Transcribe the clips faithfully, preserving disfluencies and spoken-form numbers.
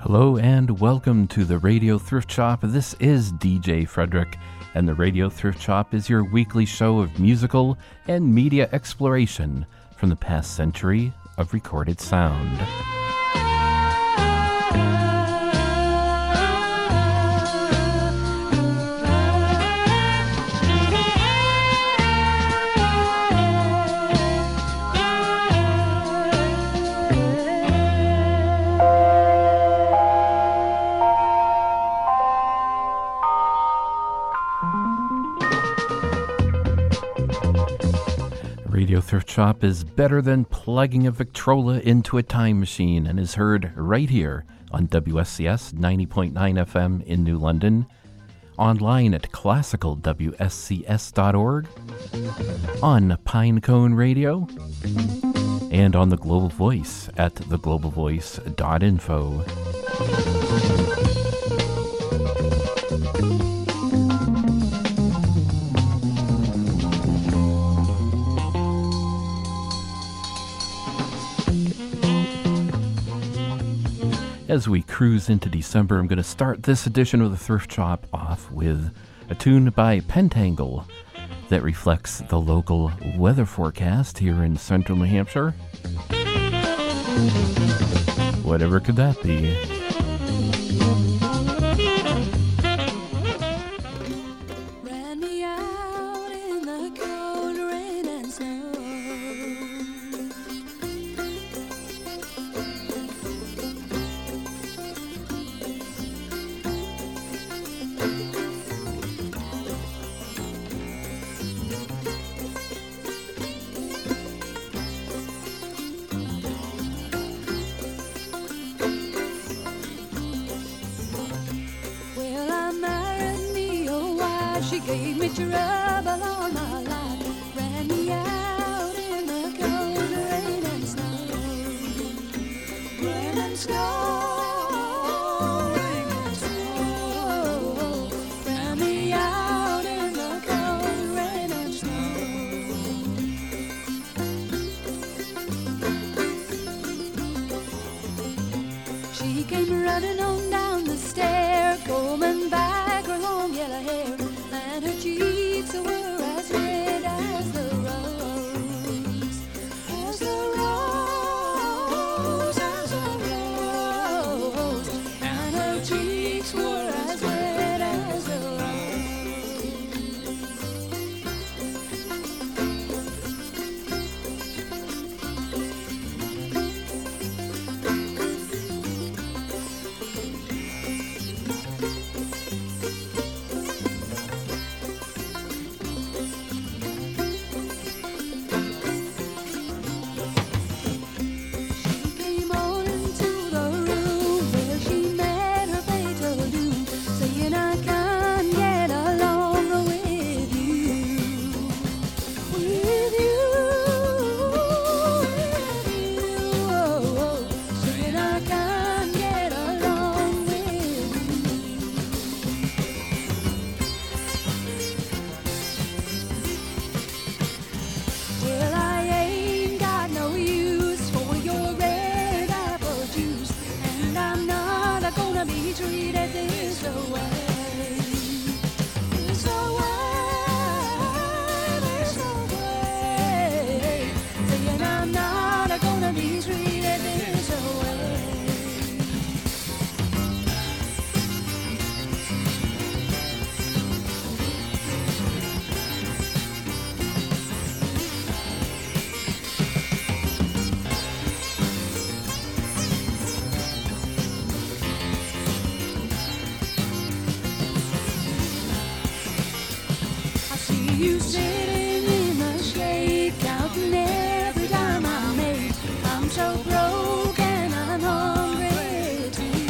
Hello and welcome to the Radio Thrift Shop. This is D J Frederick, and the Radio Thrift Shop is your weekly show of musical and media exploration from the past century of recorded sound. Radio Thrift Shop is better than plugging a Victrola into a time machine and is heard right here on W S C S ninety point nine F M in New London, online at classical W S C S dot org, on Pinecone Radio, and on the Global Voice at the global voice dot info. As we cruise into December, I'm going to start this edition of the Thrift Shop off with a tune by Pentangle that reflects the local weather forecast here in central New Hampshire. Whatever could that be? Gave me trouble all my life, ran me out in the cold rain and snow, rain and snow, rain and snow, ran me out in the cold rain and snow. She came running on down the stair, combing back her long yellow hair. And her cheeks were as red as the rose, as the rose, as the rose. And her cheeks were as red as the you sitting in the shade, counting every dime I made. I'm so broken, I'm hungry too,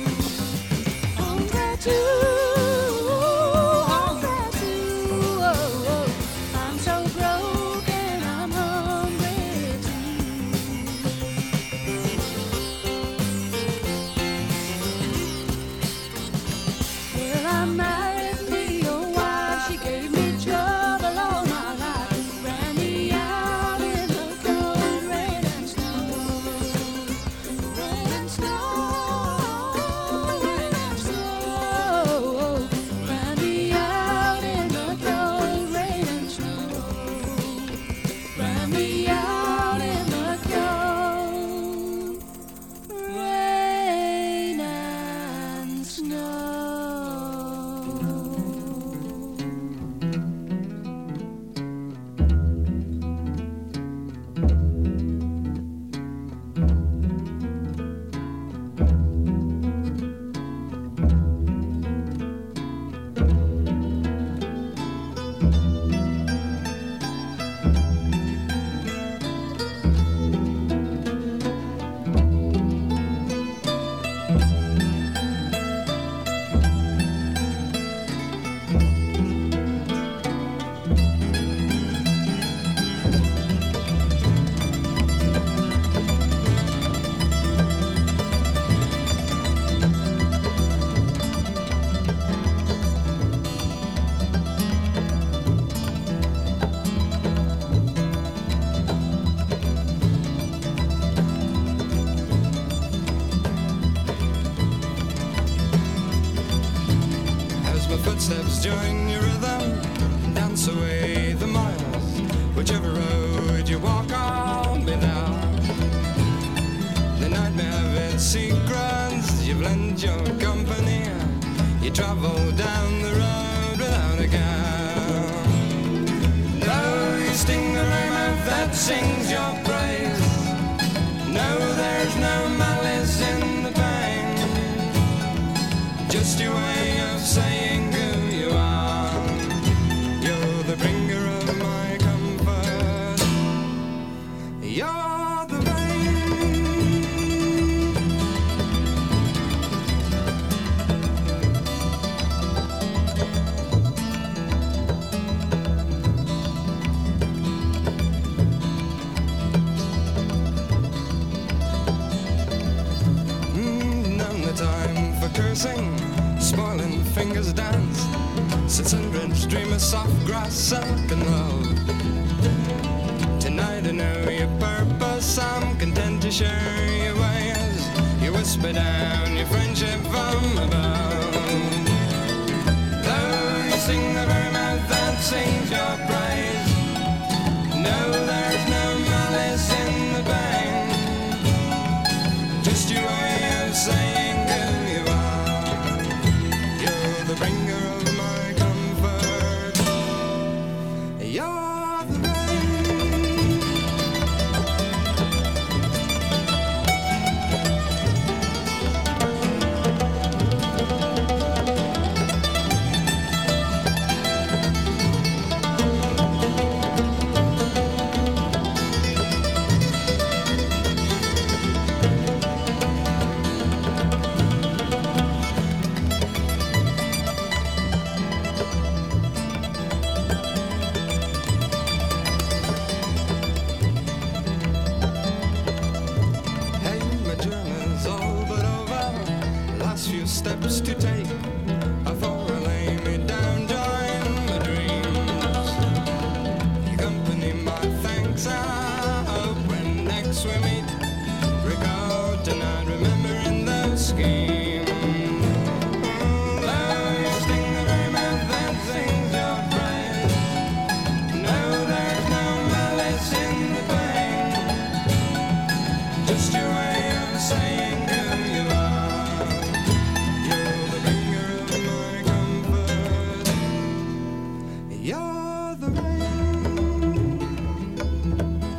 hungry too, hungry too. Oh, oh. I'm so broken, I'm hungry too. Well, I married me a wife, she gave me trouble all my just join your rhythm, dance away the miles, whichever road you walk on me now. The night may have its secrets, you've lent your company, you travel down the road without a care. Though you sting the mouth that sings your praise, no, there's no malice in the pain, just your way of saying who you are. You're the bringer of my comfort, you're the cursing, spoiling fingers dance, sits and dreams, dream of soft grass, silk and love. Tonight I know your purpose, I'm content to share your ways, you whisper down your friendship from above. Though you sing the very mouth that sings your praise, no, there's no malice in the pain, just your way of saying who you are. The bringer of my comfort, you're the steps to take before I lay me down, join my dreams. You accompany my thanks, I hope when next we meet, recall tonight, remembering those schemes. Though you sting the very mouth that sings your praise, no, there's no malice in the pain, just your way of saying who you are. You're the rain.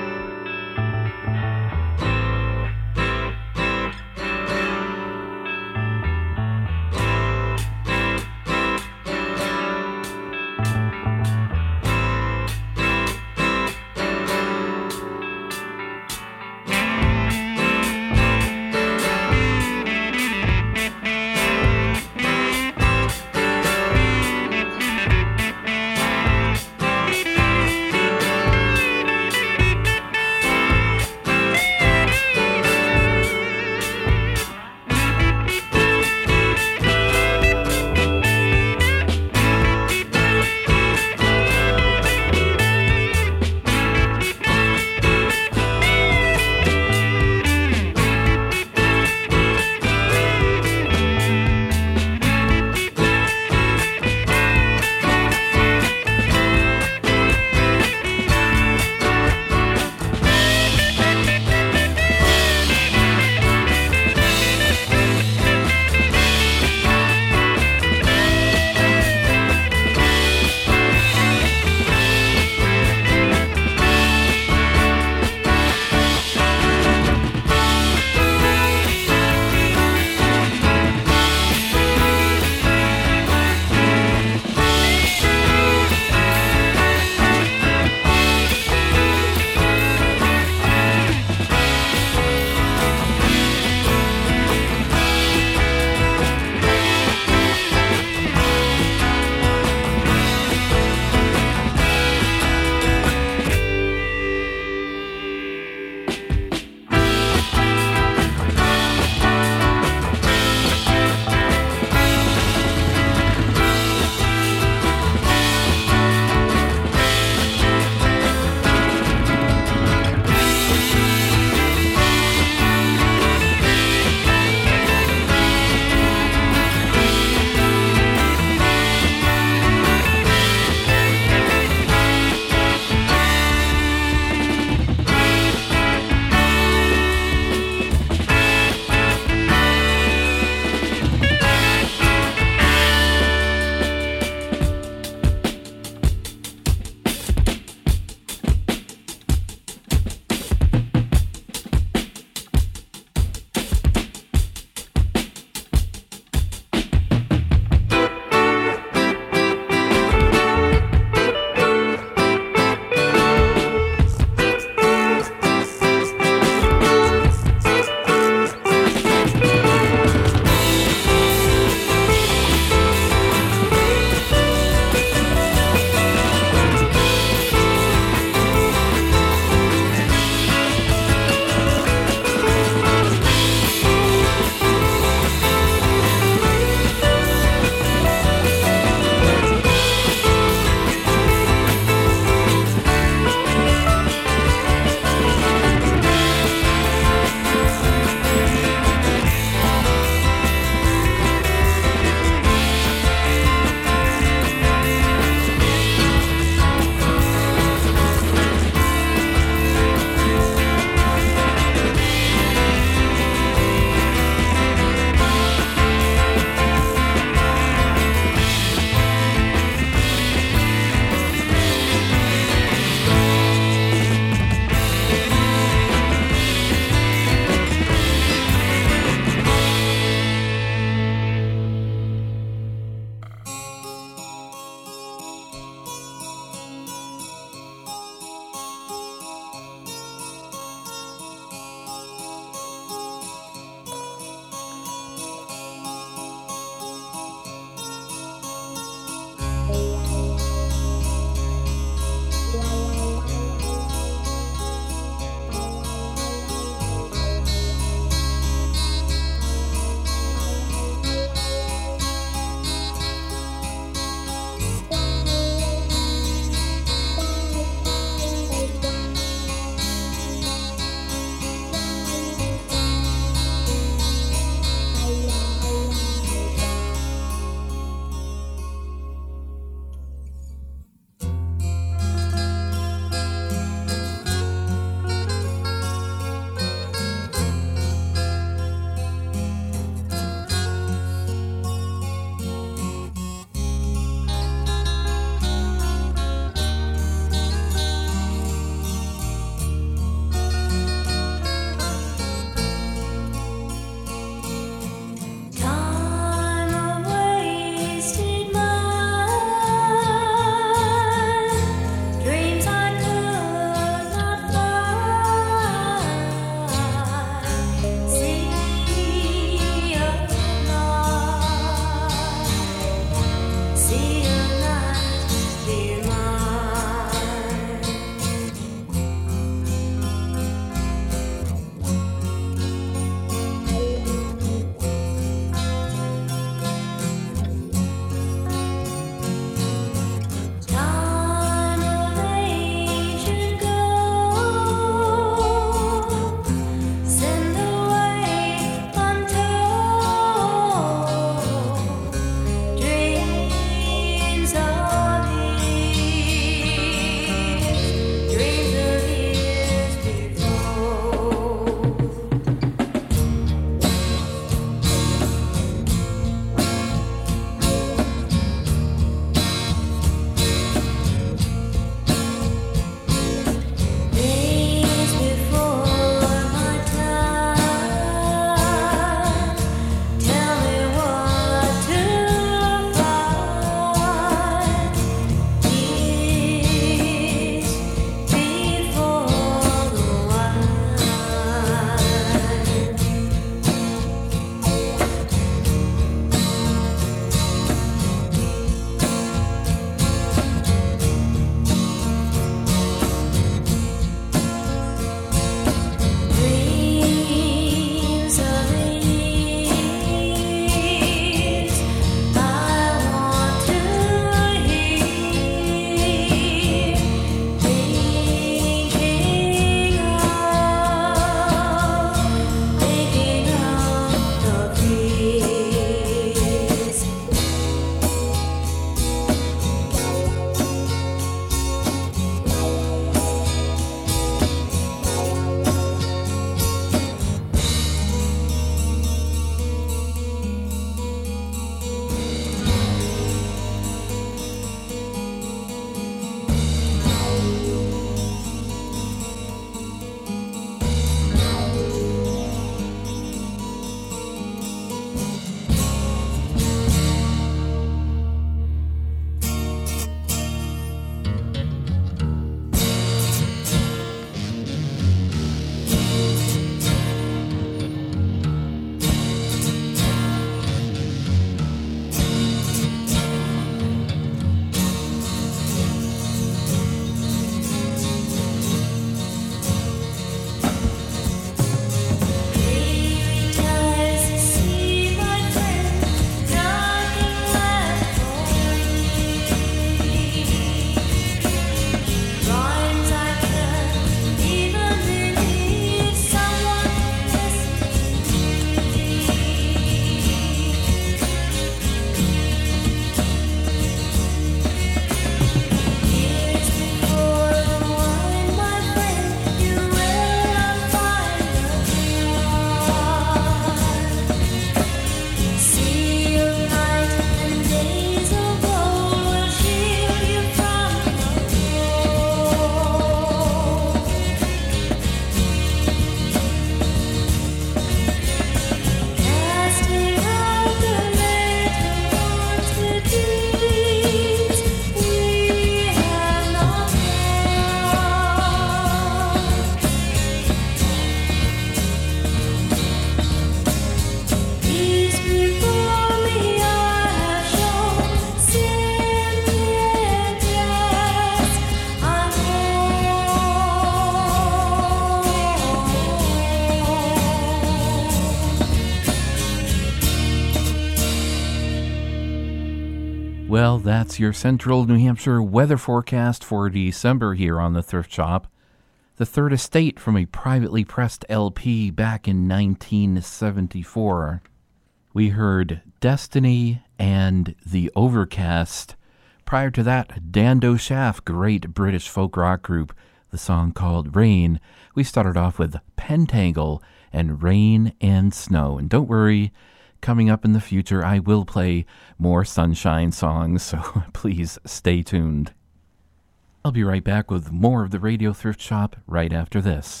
Well, that's your central New Hampshire weather forecast for December here on the Thrift Shop. The Third Estate from a privately pressed L P back in nineteen seventy-four. We heard Destiny and The Overcast. Prior to that, Dando Shaft, great British folk rock group, the song called Rain. We started off with Pentangle and Rain and Snow. And don't worry, coming up in the future, I will play more Sunshine songs, so please stay tuned. I'll be right back with more of the Radio Thrift Shop right after this.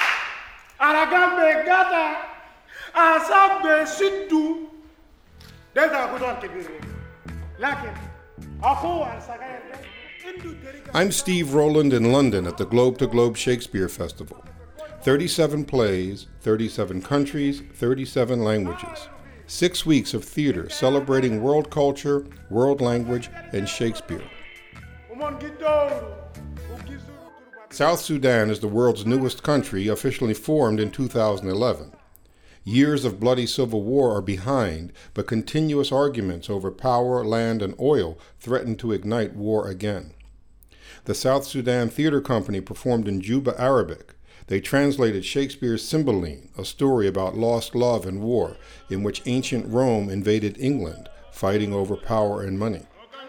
I'm Steve Rowland in London at the Globe to Globe Shakespeare Festival. thirty-seven plays, thirty-seven countries, thirty-seven languages. Six weeks of theater celebrating world culture, world language, and Shakespeare. South Sudan is the world's newest country, officially formed in two thousand eleven. Years of bloody civil war are behind, but continuous arguments over power, land, and oil threaten to ignite war again. The South Sudan Theater Company performed in Juba Arabic. They translated Shakespeare's Cymbeline, a story about lost love and war, in which ancient Rome invaded England, fighting over power and money.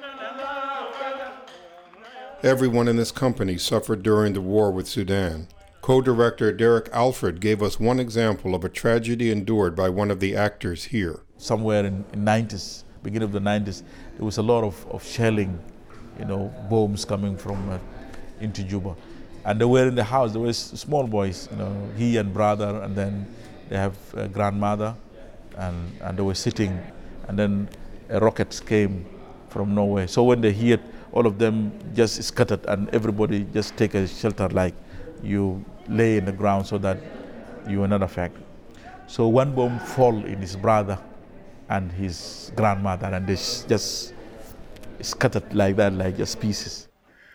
Everyone in this company suffered during the war with Sudan. Co-director Derek Alfred gave us one example of a tragedy endured by one of the actors here. Somewhere in the nineties, beginning of the nineties, there was a lot of, of shelling, you know, bombs coming from uh, into Juba. And they were in the house, there were small boys, you know, he and brother, and then they have a grandmother, and, and they were sitting, and then a rocket came from nowhere. So when they heard, all of them just scattered, and everybody just take a shelter, like you lay in the ground so that you are not affected. So one bomb fall in his brother and his grandmother, and they just scattered like that, like just pieces.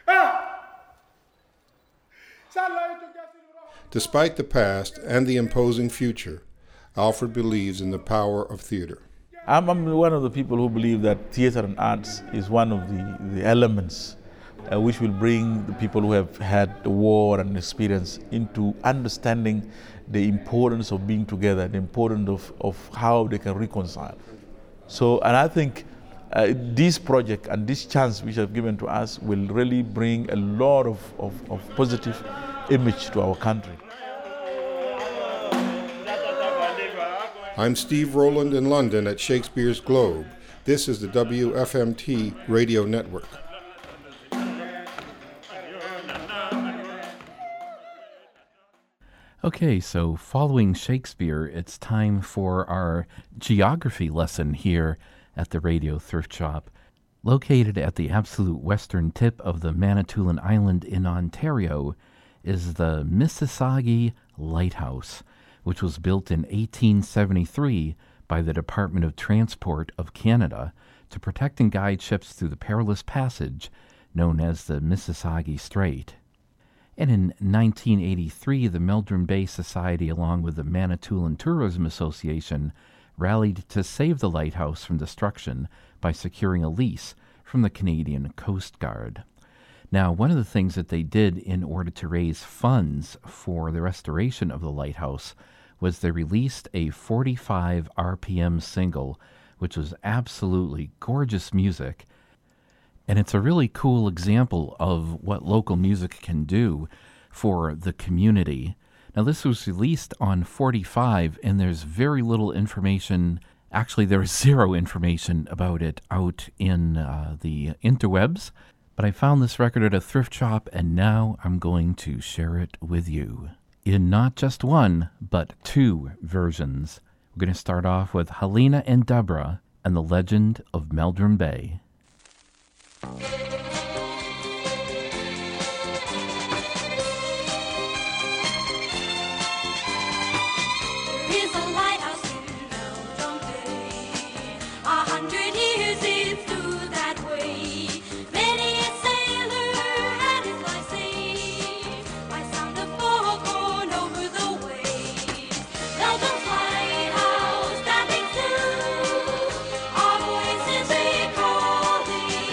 Despite the past and the imposing future, Alfred believes in the power of theater. I'm, I'm one of the people who believe that theater and arts is one of the, the elements uh, which will bring the people who have had the war and experience into understanding the importance of being together, the importance of, of how they can reconcile. So, and I think uh, this project and this chance which have given to us will really bring a lot of, of, of positive image to our country. I'm Steve Rowland in London at Shakespeare's Globe. This is the W F M T Radio Network. Okay, so following Shakespeare, it's time for our geography lesson here at the Radio Thrift Shop. Located at the absolute western tip of the Manitoulin Island in Ontario is the Mississauga Lighthouse, which was built in eighteen seventy-three by the Department of Transport of Canada to protect and guide ships through the perilous passage known as the Mississauga Strait. And in nineteen eighty-three, the Meldrum Bay Society, along with the Manitoulin Tourism Association, rallied to save the lighthouse from destruction by securing a lease from the Canadian Coast Guard. Now, one of the things that they did in order to raise funds for the restoration of the lighthouse was they released a forty-five R P M single, which was absolutely gorgeous music. And it's a really cool example of what local music can do for the community. Now, this was released on forty-five, and there's very little information. Actually, there is zero information about it out in uh, the interwebs. But I found this record at a thrift shop, and now I'm going to share it with you in not just one, but two versions. We're going to start off with Helena and Deborah and the Legend of Meldrum Bay. Our voices echo the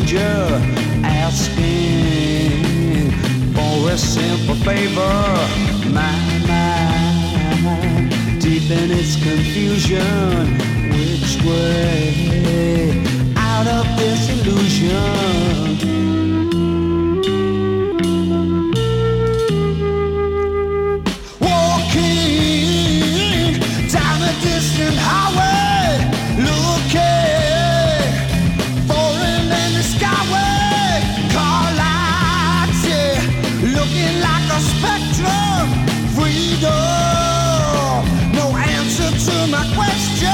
stranger asking for a simple favor. My mind, deep in its confusion, which way out of this illusion? Distant highway, looking for an endless skyway. Car lights, yeah, looking like a spectrum. Freedom, no answer to my question.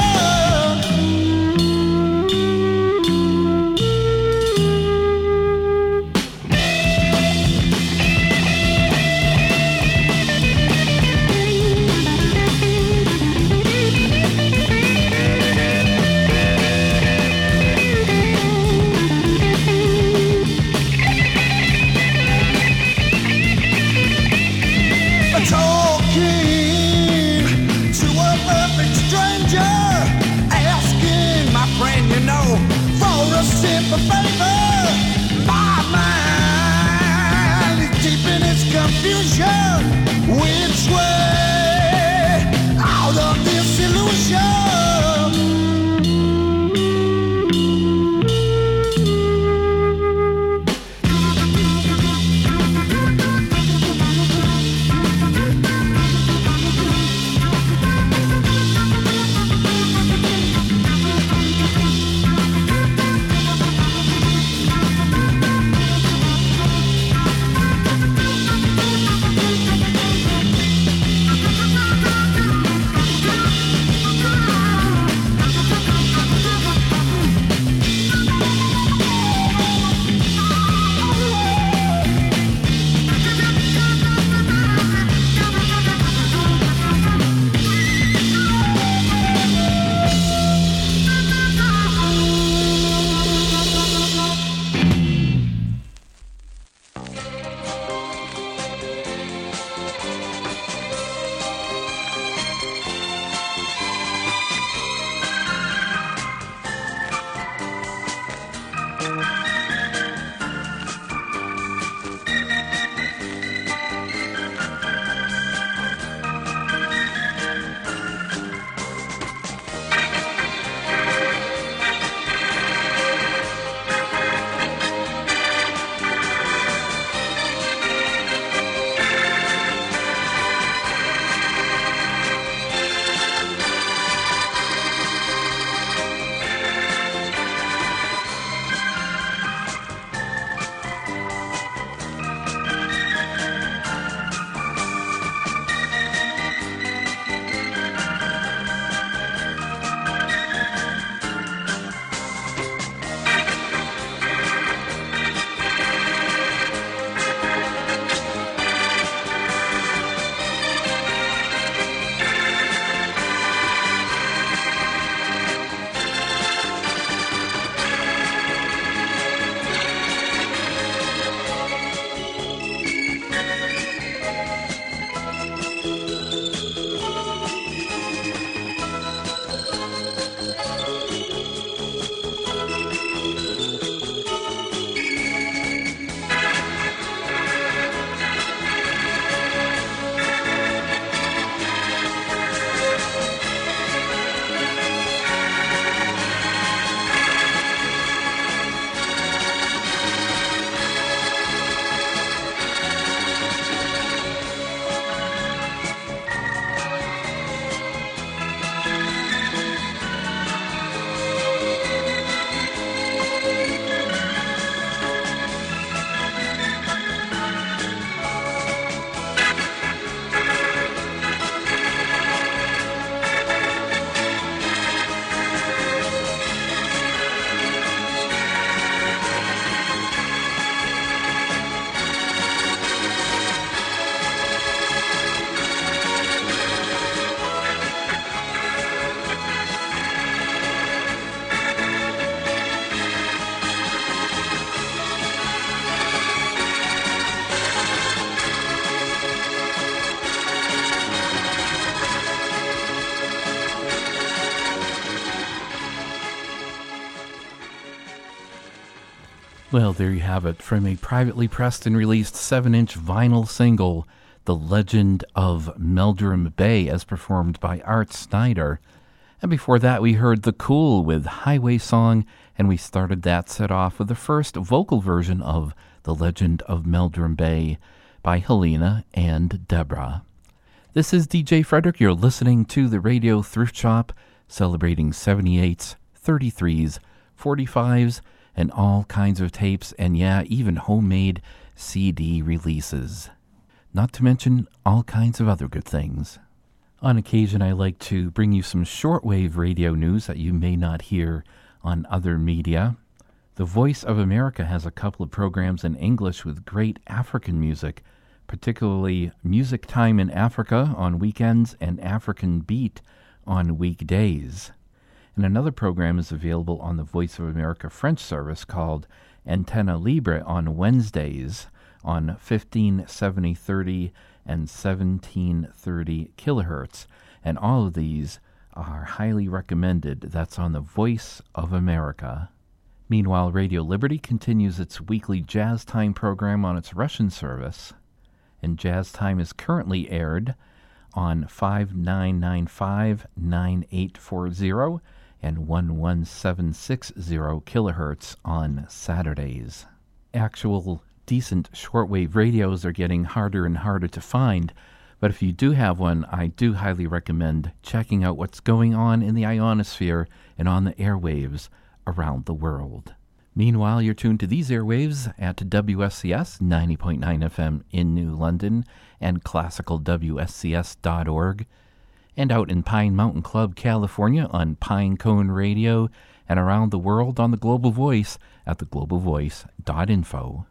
Simple favor, my mind is deep in its confusion. Which way out of this illusion? Well, there you have it, from a privately pressed and released seven inch vinyl single, The Legend of Meldrum Bay, as performed by Art Snyder. And before that, we heard The Cool with Highway Song, and we started that set off with the first vocal version of The Legend of Meldrum Bay by Helena and Deborah. This is D J Frederick. You're listening to the Radio Thrift Shop, celebrating seventy-eights, thirty-threes, forty-fives, and all kinds of tapes, and yeah, even homemade C D releases. Not to mention all kinds of other good things. On occasion, I like to bring you some shortwave radio news that you may not hear on other media. The Voice of America has a couple of programs in English with great African music, particularly Music Time in Africa on weekends and African Beat on weekdays. And another program is available on the Voice of America French service called Antenne Libre on Wednesdays on fifteen seventy thirty and seventeen thirty kilohertz. And all of these are highly recommended. That's on the Voice of America. Meanwhile, Radio Liberty continues its weekly Jazz Time program on its Russian service. And Jazz Time is currently aired on five nine nine five, nine eight four zero and one one seven six zero kilohertz on Saturdays. Actual decent shortwave radios are getting harder and harder to find, but if you do have one, I do highly recommend checking out what's going on in the ionosphere and on the airwaves around the world. Meanwhile, you're tuned to these airwaves at W S C S ninety point nine F M in New London and classical W S C S dot org. And out in Pine Mountain Club, California on Pinecone Radio, and around the world on the Global Voice at the global voice dot info.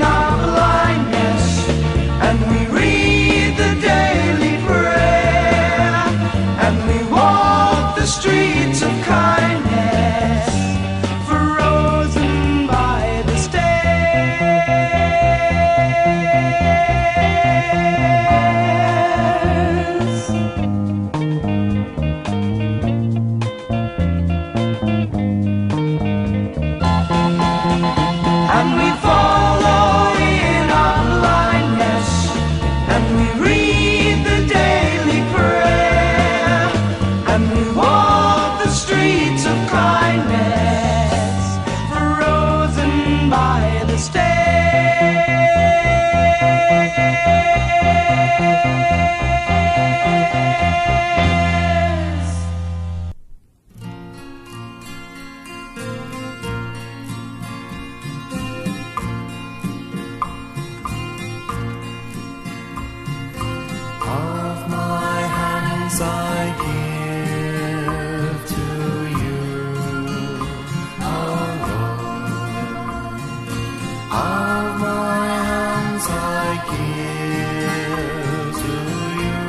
And we read the daily prayer. hands I give to you, oh Lord. All my hands I give to you.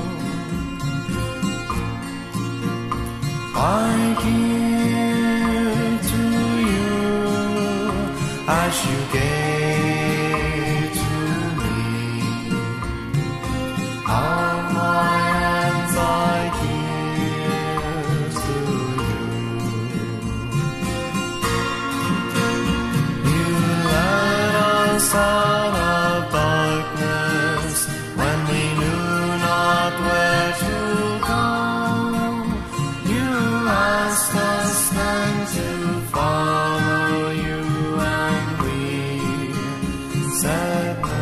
I give to you as you gave to me. All my hands I give to you. You led us out of darkness when we knew not where to go. You asked us then to follow you, and we said no.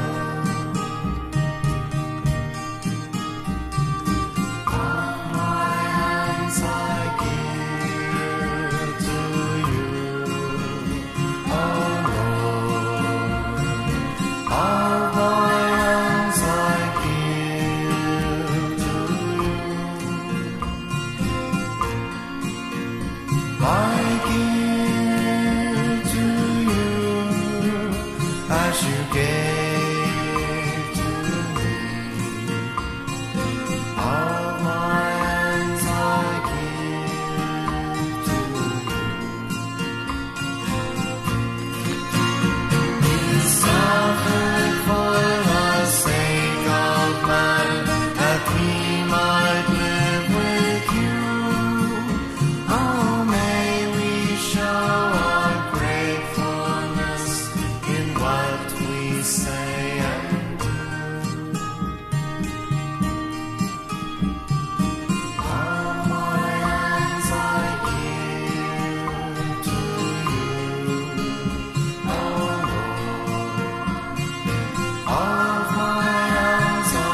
All my hands I give to you, oh Lord. All my hands I give to you. I give to you as you gave to me. All my hands I give to you. You suffered for the sake of man, that we might live with you. Oh, may we show our gratefulness in what we say and do. All my hands I give to you, oh Lord. All my hands I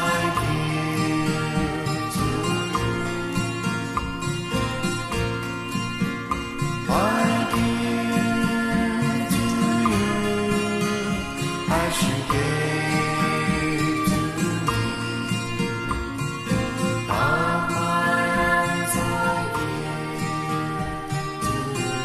give to you. I give to you as you gave to me. All my hands I give to you.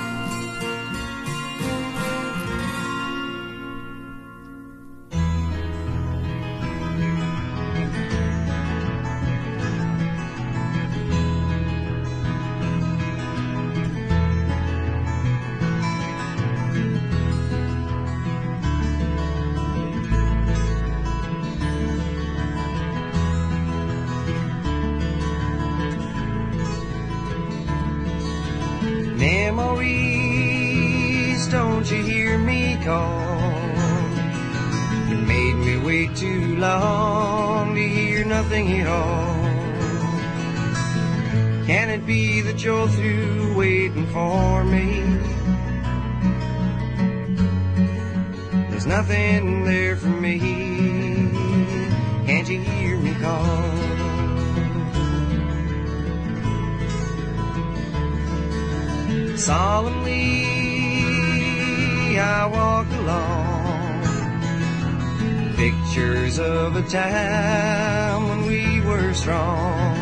Memories, don't you hear me call? You made me wait too long to hear nothing at all. Can it be that you're through waiting for me? There's nothing there for me. Can't you hear me call? Solemnly I walk along, pictures of a time when we were strong.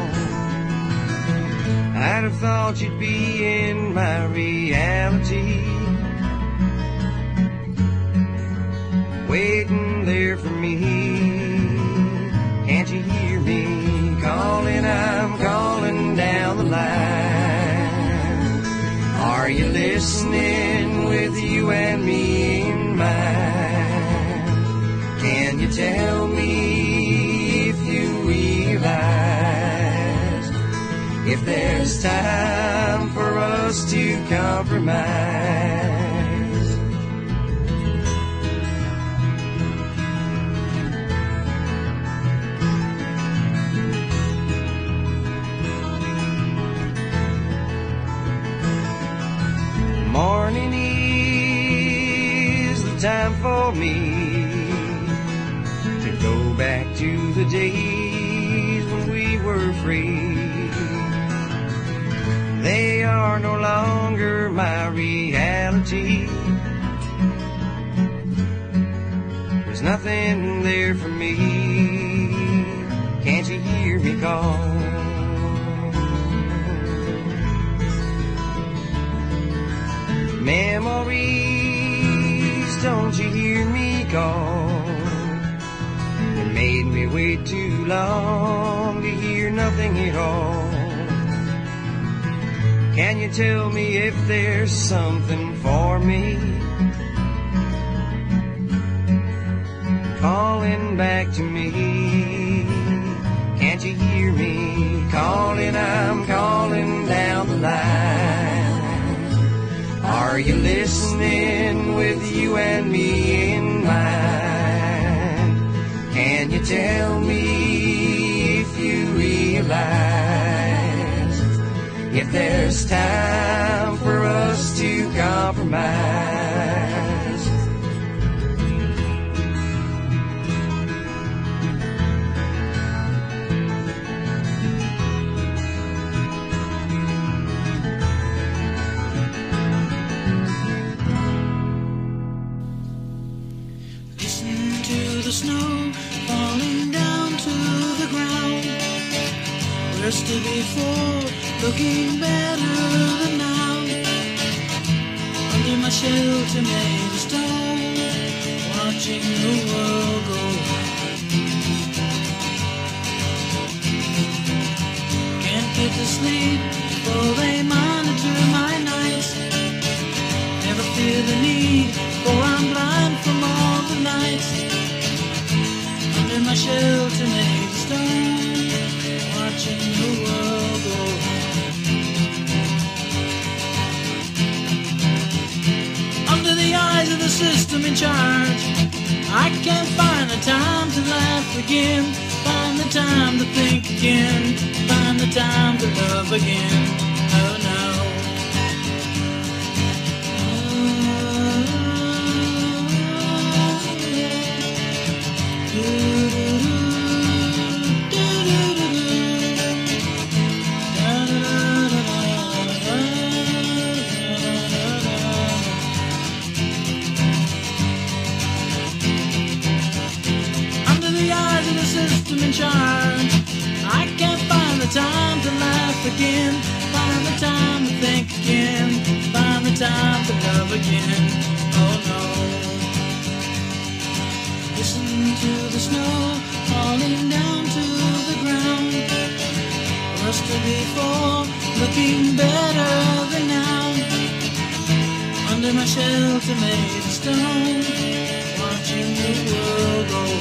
I'd have thought you'd be in my reality, waiting there for me. Can't you hear me calling? I'm calling down the line. Are you listening with you and me in mind? Can you tell me if you realize if there's time for us to compromise? Morning is the time for me to go back to the days when we were free. They are no longer my reality. There's nothing there for me. Can't you hear me call? you hear me call? It made me wait too long to hear nothing at all. Can you tell me if there's something for me? Calling back to me. Can't you hear me calling? I'm calling down the line. Are you listening with you and me in mind? Can you tell me if you realize if there's time for us to compromise? The snow falling down to the ground. Worse to before, looking better than now. Under my shelter made of stone, watching the world go round. Can't get to sleep, though they monitor my nights. Never feel the need, for I'm blind from all the nights. In my shelter made of stone, watching the world go round. Under the eyes of the system in charge, I can't find the time to laugh again, find the time to think again, find the time to love again. Oh no. In charge, I can't find the time to laugh again, find the time to think again, find the time to love again. Oh no. Listen to the snow falling down to the ground. Worse than before, looking better than now. Under my shelter made of stone, watching the world go round.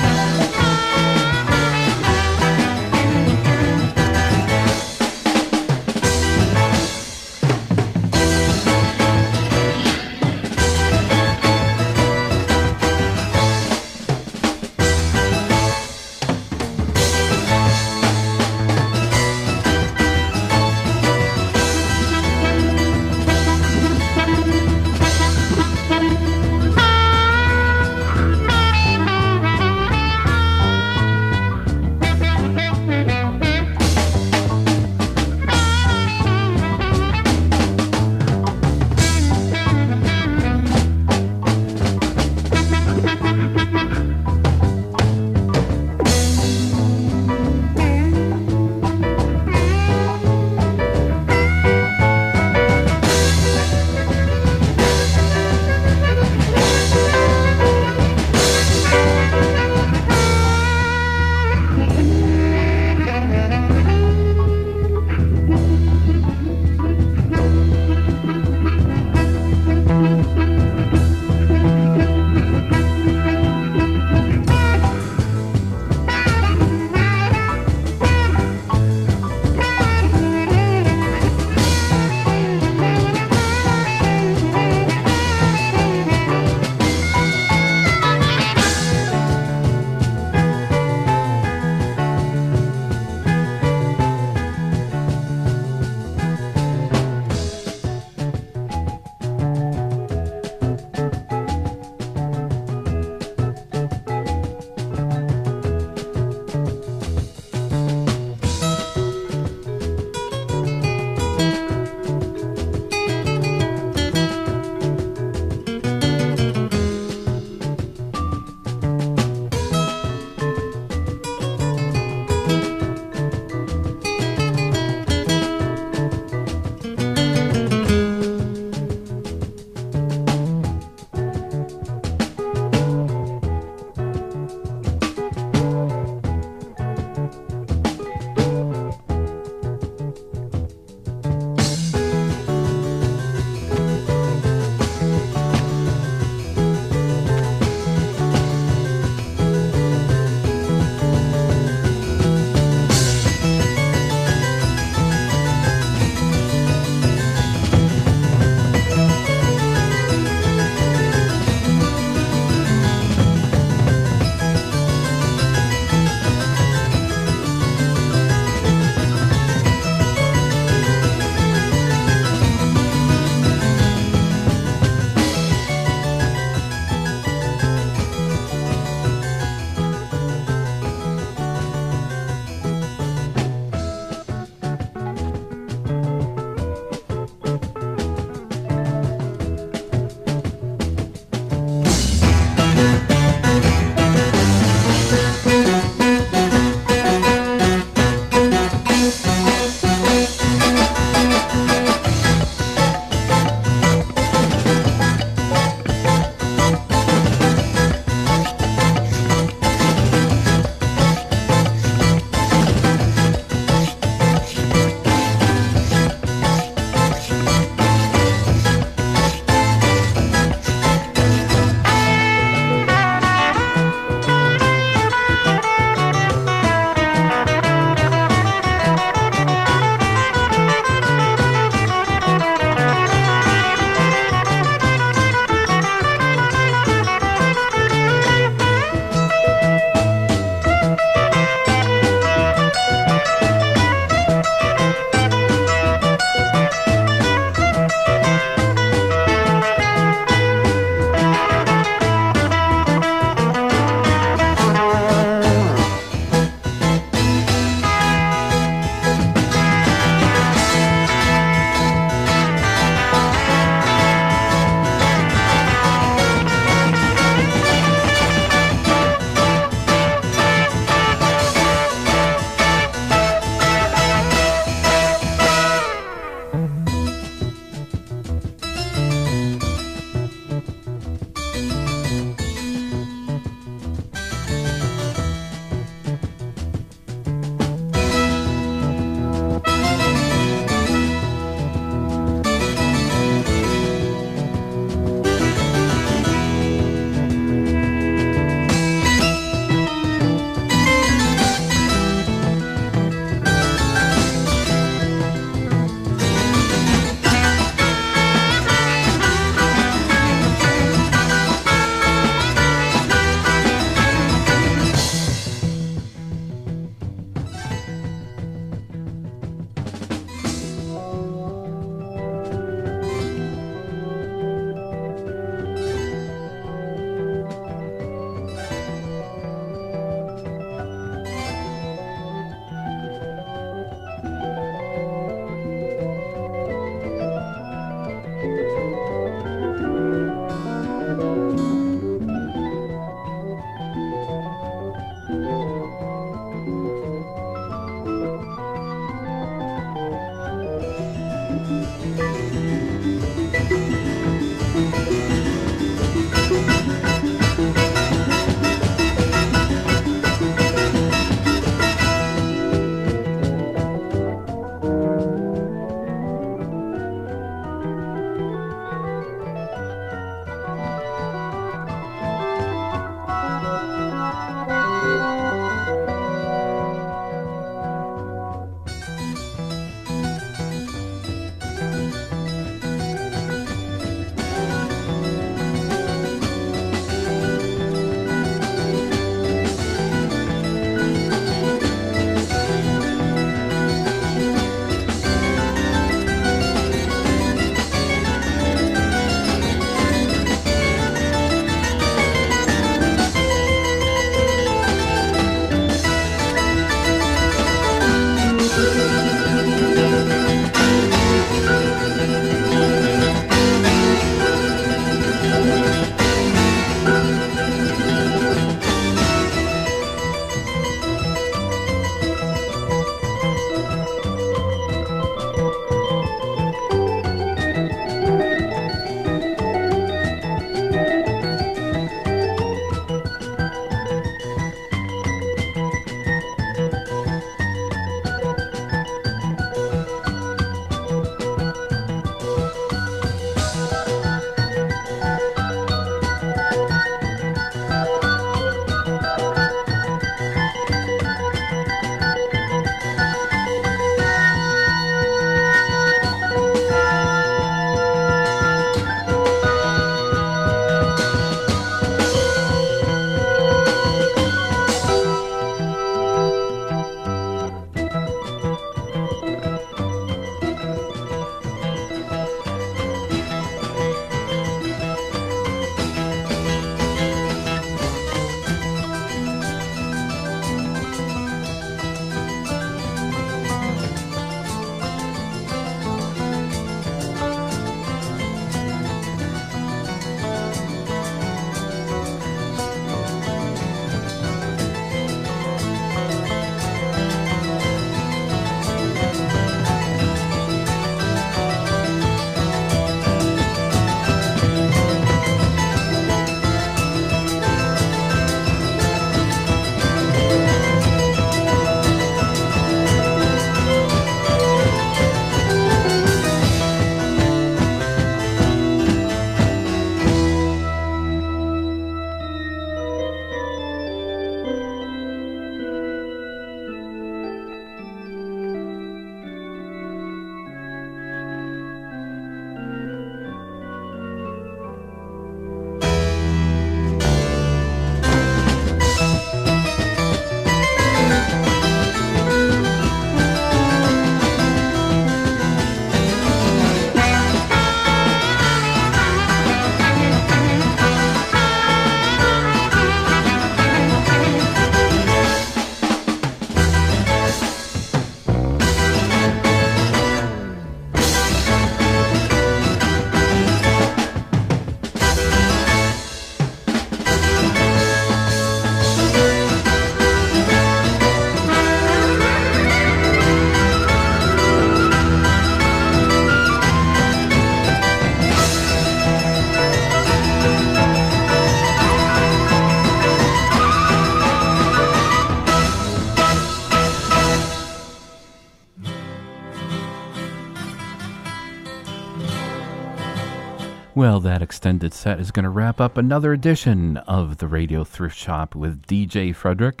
Well, that extended set is going to wrap up another edition of the Radio Thrift Shop with D J Frederick.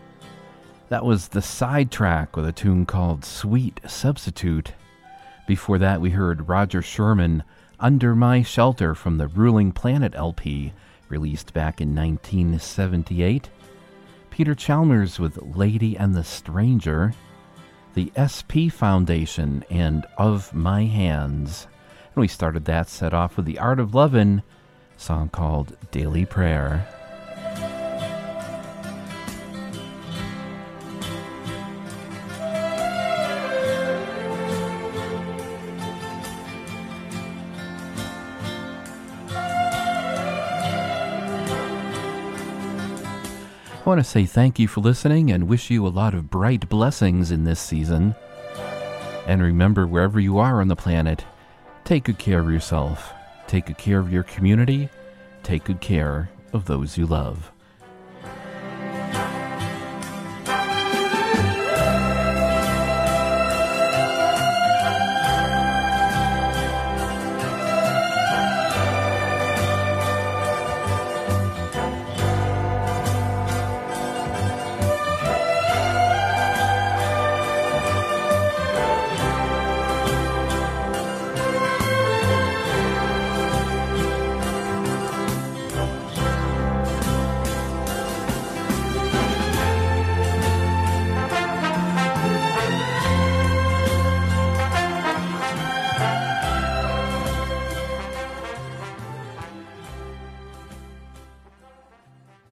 That was the side track with a tune called Sweet Substitute. Before that, we heard Roger Sherman, Under My Shelter, from the Ruling Planet L P, released back in nineteen seventy-eight. Peter Chalmers with Lady and the Stranger. The S P Foundation and Of My Hands. And we started that set off with The Art of Lovin', a song called Daily Prayer. I want to say thank you for listening and wish you a lot of bright blessings in this season. And remember, wherever you are on the planet, take good care of yourself, take good care of your community, take good care of those you love.